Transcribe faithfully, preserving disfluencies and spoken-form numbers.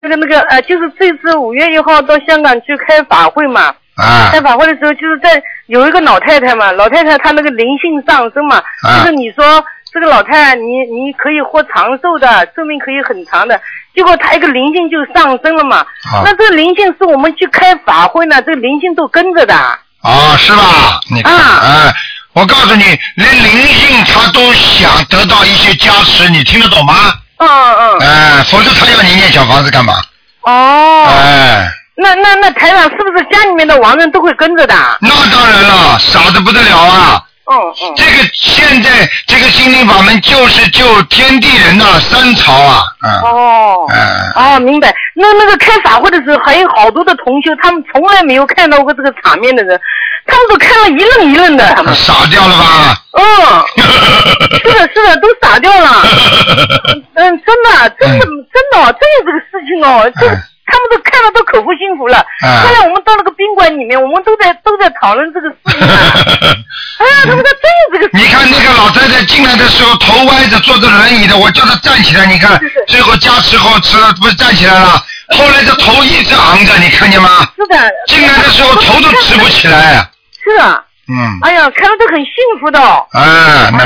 那个那个呃，就是这次五月一号到香港去开法会嘛。 啊。 开法会的时候，就是在有一个老太太嘛，老太太她那个灵性上升嘛， 啊、 就是你说这个老太太你你可以活长寿的，寿命可以很长的，结果她一个灵性就上升了嘛。啊、那这个灵性是我们去开法会呢，这个灵性都跟着的。 哦，是吧？你看，啊，哎，我告诉你，连灵性他都想得到一些加持，你听得懂吗？ 嗯嗯。 哎，否则他要你念小房子干嘛？ 哦。 哎。 那那那台长是不是家里面的亡人都会跟着的？ 那当然了，傻得不得了啊！ 嗯嗯。这个现在这个心灵法门就是救天地人呐、啊，三朝啊！嗯。 哦。 嗯。 哦，明白。那那个开法会的时候，还有好多的同修，他们从来没有看到过这个场面的人，他们都看了一愣一愣的。他们傻掉了吧？ 嗯。是的，是的，都傻掉了。嗯，真的，真的，真的哦，真有这个事情哦，这。嗯他们都看了都口服心服了。啊、后来我们到那个宾馆里面，我们都在都在讨论这个事情、啊。哎呀，他们说真有这个事情、啊。 你看那个老太太进来的时候头歪着，坐着轮椅的，我叫她站起来，你看，是是最后加持后吃了，不是站起来了？后来这头一直昂着，你看见吗？ 是的。 进来的时候头都直不起来。 是啊。 嗯。 哎呀，看了都很幸福的、哦。 啊，那。